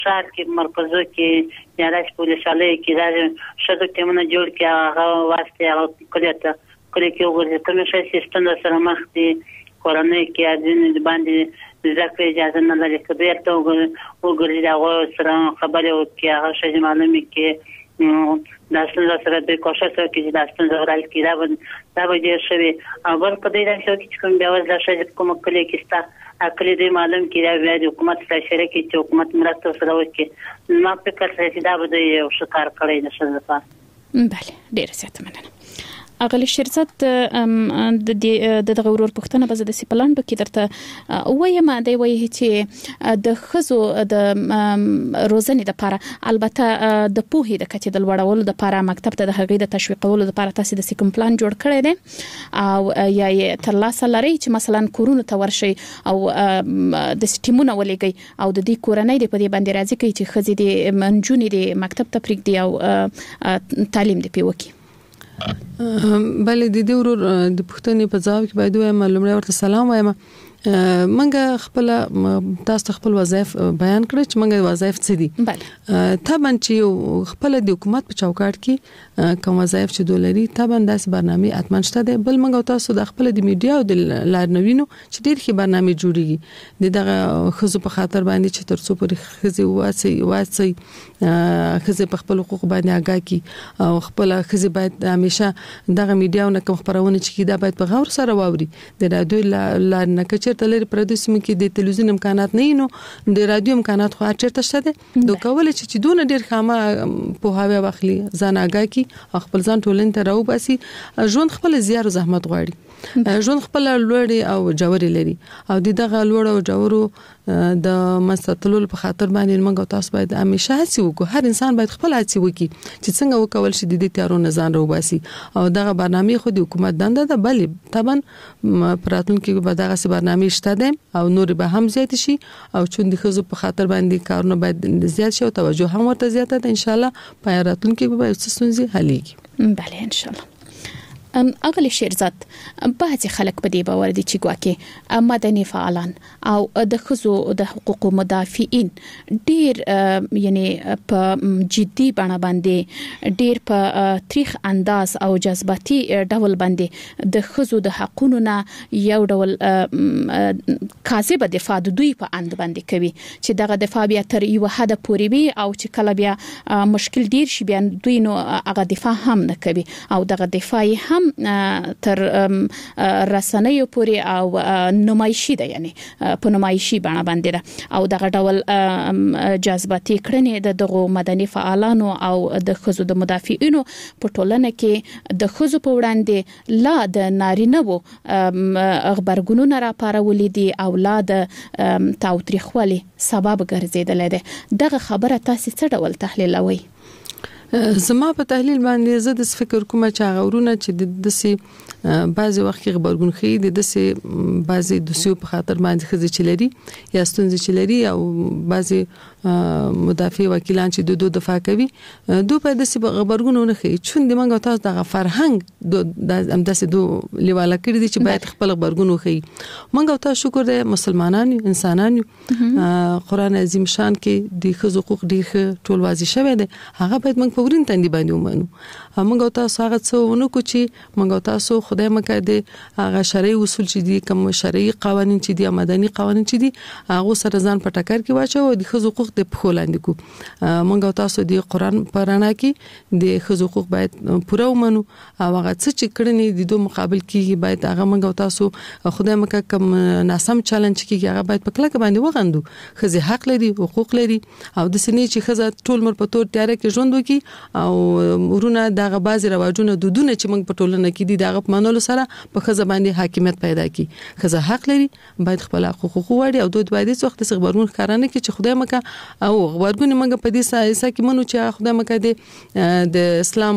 شهر کې مرکزو کې یا راش پولیساله کې دا شته تمنه جوړ کې هغه واسطه هغه کلیته کله کې وګورئ کوم شي سیستم سره مخ دي کورنۍ کې اذن باندې ځکه اجازه نه لري کبیر ته وګورئ دا سره خبره وکړي هغه شي معلومه کې داستان سره د کوشش کوي داستان زورال کې دا وجه شوی او بل کدی راځي چې کوم بیا وځه شي کوم کلی کې ستا اکلی دی معلوم کې دا د حکومت سره شریکي چې حکومت مرسته سره وکړي ما فکر کوي چې دا به یو شکار کړی نشي ځکه بله ډیر زیات مننه اغلی شیرزاد د دغه ورور پښتنه به د سپلان به کې درته وایم دی وایي چې د خزو د روزنې لپاره البته د پوهې د کچې د لوړولو لپاره مکتب ته د هغې د تشویقولو لپاره تاسو د کوم پلان جوړ کړی دی او یا تر لاسه لري چې مثلا کورونه ته ورشي او د سټیمونه ولېږي او د دې کورنۍ د پدې باندې راځي کوي چې خزې د منجونې د مکتب ته پرېږدي او تعلیم دی پیوکي بله د دې ورور د پښتنې په ځواب کې باید وایم لومړی ورته سلام وایم منګه خپل تاسو خپل وظایف بیان کړئ چې منګه وظایف څه دي بله طبعا چې خپل د حکومت په چوکاټ کې کوم وظایف چې دولري طبعا داسې برنامه اتمن شته ده بل منګه تاسو د خپل د میډیا او د لارنوینو چې ډېر ښه برنامه جوړیږي دغه خزو په خاطر باندې چې ترڅو پرې خزي واسي خزي په خپل حقوق باندې آگاه کی او خپل خزي باید همیشه دغه میډیا او کوم خبرونه چې دا باید په غور سره واوري د رادیو لارنکه چرته لري پردیسم کې د تلویزیون امکانات نه نو د رادیو امکانات خو چرته شته دوه کول چې دونه ډیر خامه په هوا واخلي ځان آگاه کی خپل ځان ټولن ته راو باسي ژوند خپل زیار او زحمت غواړي ژوند خپل لوړي او جوړي لري او دغه لوړ او جوړو د مستطلول په خاطر باندې موږ تاسو باید همیشه هڅه وکړو هر انسان باید خپل هڅه وکړي چې څنګه وکول شي د دې تیارو ځان راو باسي او دغه برنامه خو د حکومت دنده ده بل طبعا پراتون کې به دغه برنامه شته ده او نور به هم زیات شي او چون د خزو په خاطر باندې کارونه باید زیات شي او توجه هم ورته زیاته ده ان شاء الله په راتلون کې به څه حلېږي بله ان شاء الله اغلی شیرزاد بعضی خلک په دې باور دي چې ګواکې مدني فعالان او د خزو د حقوقو مدافعین ډیر یعنی په جدي بڼه باندې ډیر په تاریخ انداز او جذباتي ډول باندې د خزو د حقوقو نه یو ډول کاذب دفاع د دوی په اند باندې کوي چې دغه دفاع بیا تر یو حد پورې وي او چې کله بیا مشکل ډیر شي بیا دوی نو هغه دفاع هم نه کوي او دغه دفاع هم تر رسنیو پورې او نمایشي ده یعنی په نمایشي بڼه باندې ده او دغه ډول جذباتي کړنې دغه مدني فعالانو او د خزو د مدافعینو په ټولنه کې د خزو په وړاندې لا د نارینه وو خبرګونونه راپارولې دي او لا د تاوتریخوالي سبب ګرځیدل ده دغه خبره تاسو څه ډول تحلیلوي زما په تحلیل باندې زه د فکر کوم چې غورونه چې د دسي بعضي وخت کې خبرګون خي د دسي بعضي د سیو په خاطر باندې خزي چلري یا ستونزې چلري او بعضي مدافع وکیلان چې دوه دفاع کوي دوه په دسي خبرګونونه خي چون د منګو تاسو د فرهنګ د امداسي دوه لیواله کړی دي چې باید خپل خبرګون خي منګو تاسو شکر د مسلمانانو انسانانو قران عظیم شان کې د حقوق ډیر ټول واضح شوی دی هغه باید موږ فورین تندې باندې ومنو موږ تاسو هغه څه ونکو چې موږ تاسو خدای مکه دې هغه شرعي اصول چې دي کوم شرعي قوانين چې دي مدني قوانين چې دي هغه سره ځان په ټکر کې واچو د حقوق د پخولاندې کو موږ تاسو د قران پرانا کې د حقوق باید پوره ومنو او هغه څه چې کړنی د دوه مقابل کې باید هغه موږ تاسو خدای مکه کوم ناسم چیلنج کې هغه باید په کلک باندې وغندو خزي حق لري حقوق لري او د سنې چې خزه ټول مر په تور تیار کې ژوند وکي او ورونه دغه بعضي رواجونه دودونه چې موږ په ټولنه کې دي دغه منلو سره په خزه باندې حاکمیت پیدا کی خزه حق لري باید خپل حقوق وړي او دوی باید څه وخت خبرونه ښکارانه کې چې خدای مکه او خبرونه موږ په دې سایسه کې منو چې خدای مکه د اسلام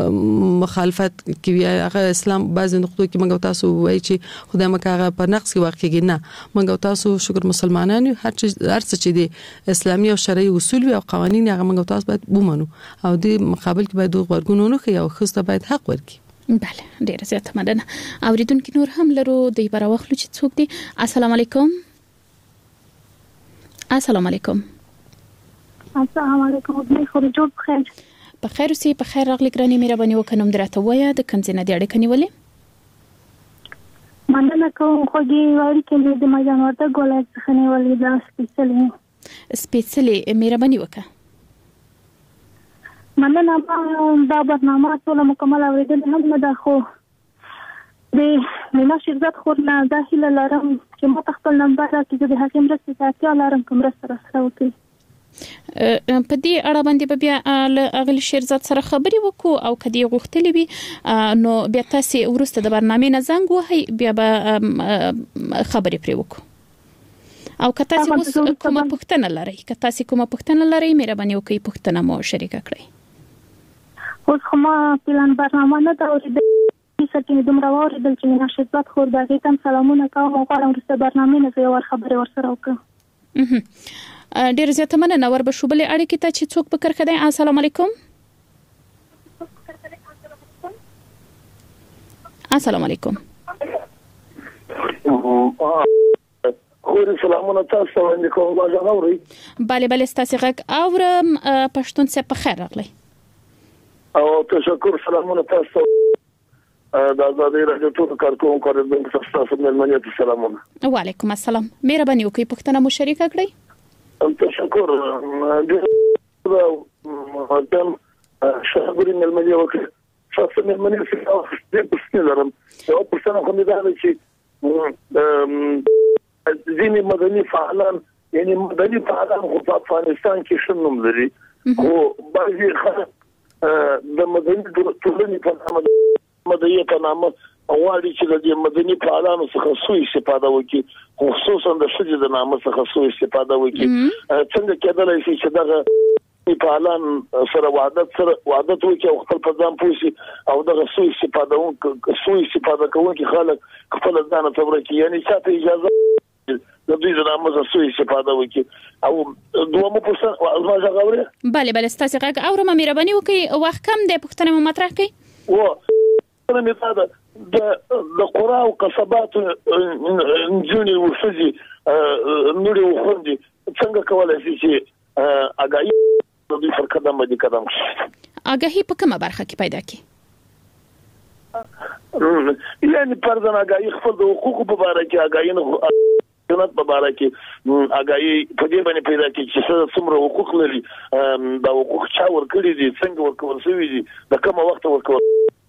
مخالفت کوي هغه اسلام بعض نقطو کې موږ تاسو وایي چې خدای مکه هغه په نقص کې واقعي نه موږ تاسو شکر مسلمانانو هر څه چې دي اسلامي او شرعي اصول او قوانين هغه موږ تاسو باید ومنو او د مقابل کې باید خبرونه خو یو خسته باید حق ورکړي بله ډیر زیات مننه اوریدونکو نور هم لرو د بار وخت چې څوک دي السلام علیکم السلام علیکم السلام علیکم خو جوړ بخیر په خیر اوسې په خیر راغلی ګرانې مهرباني وکړم درته وایا د کنځنه د اړیکې نیولې مننه کوم خو دې وایي چې د مجان ورته ګولای څخه نیولې دا سپیڅلې مهرباني وکړه مننه دا برنامه ټول مکمل اوریدل هم نه ده خو د مینا شرکت خورنا داخله لرم چې ما خپل نمبر راکې د حکیم رسې ساتیا لرم کوم سره وکړي په دې اړه باندې بیا اغل شیرزاد سره خبري وکړو او کدی غوښتلې وي نو بیا تاسو ورسته د برنامه نه زنګ وهي بیا به خبري پرې وکړو او که تاسو کومه پوښتنه لرئ مهرباني وکړئ پوښتنه مو شریکه کړئ اوس کومه پلان برنامه نه دا اوریدل چې دومره اوریدل چې مینا شرکت خور دغه تم سلامونه کوم او غواړم ورسته برنامه نه یو خبري ورسره وکړم ډیر زیاته مننه ور بشوبلې اړیکې ته چې څوک پکر کړي السلام علیکم السلام علیکم خوري سلامونه تاسو باندې کوم واجب اوري bale ستاسو غږ اورم پښتون څخه په خیر راغلی او تشکر سلامونه تاسو د آزادۍ راډیو ټول کارکونکو کارګردانو تاسو ملمنیت سلامونه وعلیکم السلام مهرباني وکړئ پښتنه مو شریکه کړئ تشکر مقدم شغوري ملمنیت وکړ شخص ملمنیت څخه د پښتنلرم یو پښتنه کوم دا چې ځینې مدني فعالان خو په افغانستان کې شنوم لري خو بعضي خلک د مدني ټولنې په نامه مدني په نامه غواړي چې د مدني فعالانو څخه سوء استفاده وکړي خصوصا د شذ د نامه څخه سوء استفاده وکړي څنګه کېدلای شي چې دغه فعالان سره وعدت وکړي او خپل ځان پوښي او دغه سوء استفاده کوونکي خلک خپل ځان ته ورکړي یعنی چې اجازه د دوی د نامه سوء استفاده وکړي او دومره پوښتنه واځه غوړي bale ستاسو غږ اورم مهرباني وکړئ وخت کم د پښتنه مطرح کړئ انا مثلا د قرى وقصبات نجوني وفزي نوري وخوندي څنګه کولای شي چې اګای د دې پر قدم اګای په کومه برخه کې پیدا کی یعنی پردن اګای خپل د حقوقو په اړه کې اګای نه جنت په اړه کې اګای په دې باندې پیدا کی چې څومره حقوق لري دا حقوق چا ورکړي دي څنګه ورکول شوی دي د کومه وخت ورکول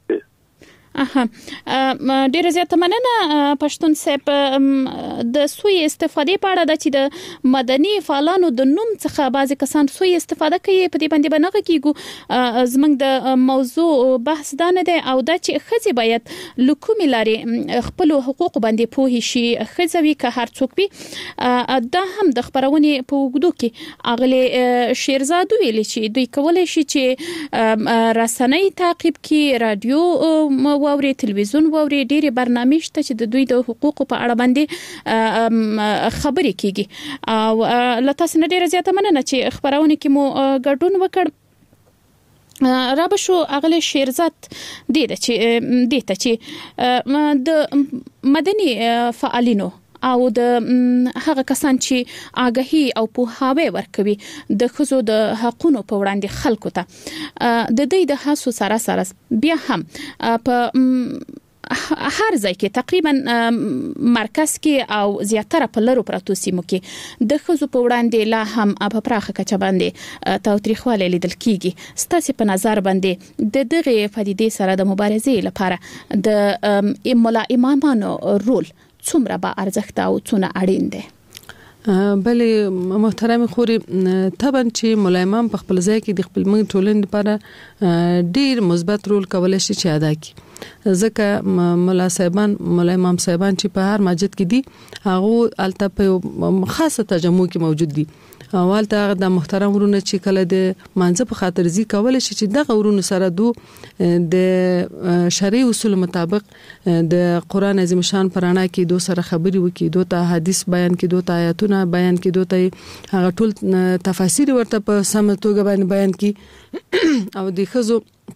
ډیر زیاته مننه پښتون صاحب د سوء استفادې په اړه د چې د مدني فعالانو د نوم څخه بعضی کسان سوء استفاده کوي په دې باندې بنغه کیږي زمنګ د موضوع بحث دا نه دی او دا چې خځې باید لکومي لري خپل حقوق باندې پوه شي خځوي که هر څوک وي دا هم د خبرونه په وګړو کې اغله شیرزاد ویل چې دوی کولای شي چې رسنۍ تعقیب کړي رادیو ووري تلویزیون ووري ډېری برنامج ته چې د دوی د حقوقو په اړه باندې خبرې کیږي او لته سن ډېر زیاته مننه چې خبرونه کې مو ګډون وکړ رابشو اغله شیرزاد دته چې د مدني فعالینو او د هغه کسان چې آگاهي او پوهاوی ورکوي د خزو د حقونو په وړاندې خلکو ته د دې د حساسو سره بیا هم په هر ځای کې تقریبا مرکز کې او زیاتره په لرو پراتو سیمو کې د خزو په وړاندې لا هم په پراخه کچه باندې تاوتریخواله لیدل کیږي ستاسو په نظر باندې د دغه پدیدې سره د مبارزې لپاره د مولا امامانو رول څومره با ارزښت او څونه اړین دي بلې محترم خوري طبعا چې مولا امام په خپل ځای کې د خپل موږ ټولنې لپاره ډیر مثبت رول کولای شي چې ادا کړي ځکه مولا امام صاحبان چې په هر مسجد کې دي هغه الته په خاصه تجمع کې موجود دي اولته د محترم ورونه چې کله د منځ په خاطر زی کول شي چې د غورونو سره د شرعي اصول مطابق د قران عظیم شان پرانا کې دو سره خبري وکي دوه حدیث بیان کې دوه آیاتونه بیان کې دوه هغه ټول تفاسیر ورته په سم توګه باندې بیان کې او د خزو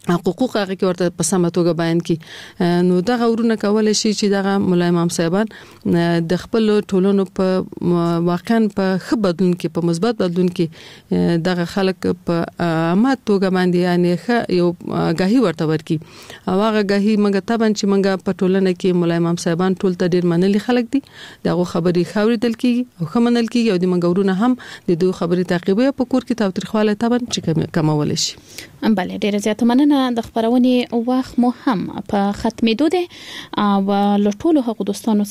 حقوق هغه کې ورته په سمه توګه بیان کړي. نو دا غوړونه کولای شي چې دا مولا امام صاحبان د خپل ټولنو په واقعا په خبردون کې په مثبت بدلون کې دغه خلک په عامه توګه باندې یعنی یو غاهي ورته ورکی او هغه غاهي موږ ته باندې چې موږ په ټولنه کې مولا امام صاحبان ټول ته ډیر منلي خلک دي دغه خبرې خاوریدل کیږي او خمنل کیږي او د منګورونه هم د دوه خبرې تعقیبوي په کور کې تاوتریخواله تبن چې کمول شي. بله ډیره زیاته مننه. د خبرونې وخت مو هم په ختمېدو دی او لټولو هغه دوستانو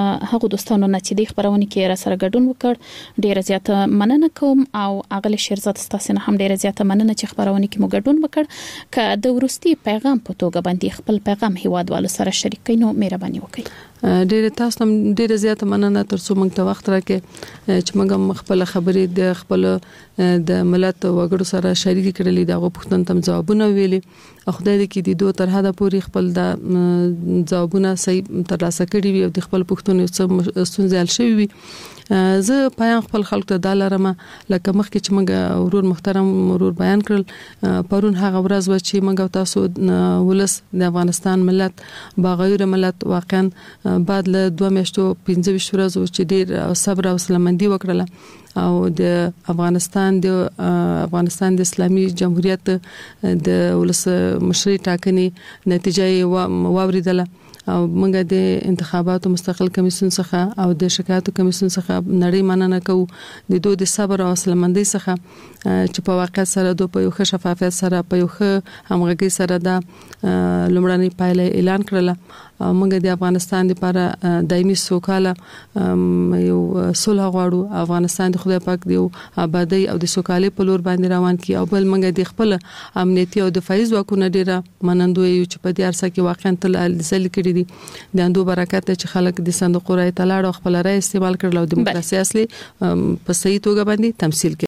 نه چې د خبرونې کې را سره ګډون وکړ ډیره زیاته مننه کوم او اغلی شیرزاد ستاسو نه هم ډیره زیاته مننه چې خبرونې کې مو ګډون وکړ. که د ورستي پیغام په توګه باندې خپل پیغام هیوادوالو سره شریک کړئ نو مهرباني وکړئ. ډیره تاسو هم ډیره زیاته مننه ترڅو موږ ته وخت راکې چې موږ خپل خبرې د خپل د ملت وګړو سره شریک کړلې دا غوښتنه تم جوابونه ویلي خدای دې کې د دوه تر حدا پورې خپل د جوابونه صحیح ترلاسه کړي وي او د خپل پښتون ستونزې حل شوي وي. زه پایان خپل خلک ته دالرم لکه مخکې چې موږ ورور محترم ورور بیان کړل پرون هغه ورځ و چې موږ تاسو ولس د افغانستان ملت باغیر ملت واقعا بعد له 2 میاشتو 15 ورځې چې ډیر صبر او سلامندي وکړه او د افغانستان د اسلامي جمهوریت د ولس مشري ټاکنې نتیجه واوریدله او موږ د انتخاباتو مستقل کمیسیون څخه او د شکایتو کمیسیون څخه نړۍ مننه کوو د دوه د صبر او سلامندۍ څخه چې په واقع سره دوه په یو ښه شفافیت سره په یو ښه همغږي سره د لومړنۍ پایله اعلان کړله. موږ د افغانستان لپاره دایمي سوکاله یو صلح غواړو. افغانستان د خدای پاک دی آبادی او د سوکالۍ په لور باندې روان کی او بل موږ د خپل امنیتي او دفاعي ځواکونو ډیره منندوی یو چې په دې ارسه کې واقعا تل ځل کړی دي د اندو برکت چې خلک د صندوق رای تلاړ او خپل رای استعمال کړل او دیموکراسي اصلي په صحیح توګه باندې تمثيل